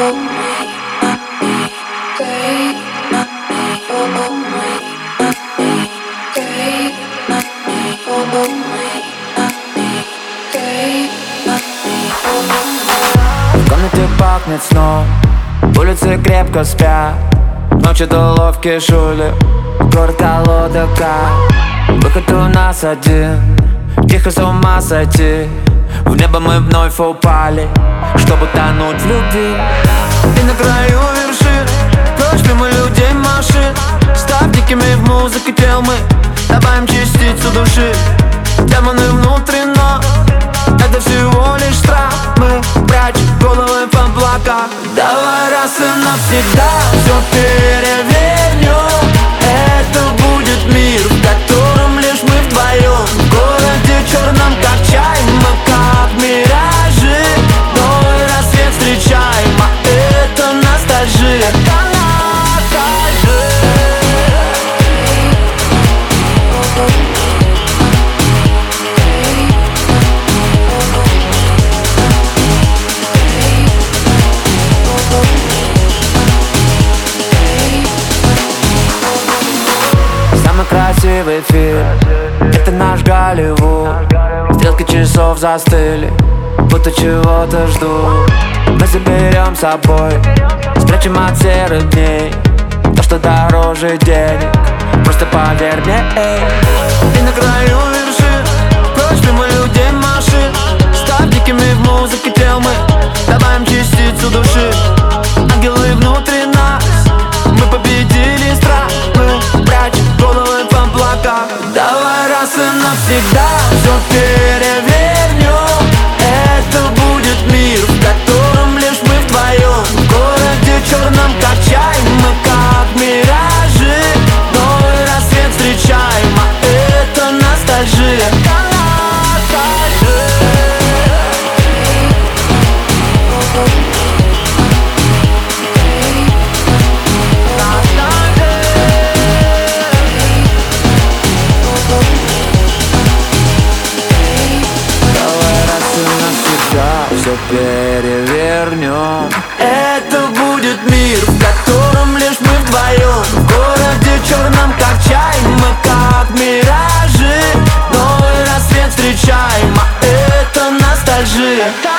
В комнате пахнет сном, улицы крепко спят. Ночь это ловкие шули, город колода как. Выход у нас один, тихо с ума сойти. В небо мы вновь упали, чтобы тонуть в любви. И на краю вершин, прочь мимо людей машин. Став дикими в музыке тел мы добавим частицу души. Демоны внутри нас, это всего лишь страх. Мы прячем головы в облаках. Давай раз и навсегда все перевернем. Это будет мир, в котором лишь мы вдвоем. В городе черном как чай, мы как миражи. Новый рассвет встречаем, а это ностальжия. Самый красивый фильм — это наш Голливуд. Стрелки часов застыли, будто чего-то ждут. Мы заберем с собой, спрячем от серых дней то, что дороже денег. Просто поверь мне, эй. И на краю вершин, прочь мимо людей машин. Став дикими в музыке тел мы добавим частицу души. Ангелы внутри нас, мы победили страх. Мы прячем головы в облаках. Давай раз и навсегда все перевернем. Это будет мир, в котором лишь мы вдвоем. В городе черном как чай, мы как миражи. Новый рассвет встречаем, а это ностальжия. Все перевернем. Это будет мир, в котором лишь мы вдвоем. В городе черном как чай, мы как миражи. Новый рассвет встречаем, а это ностальжия.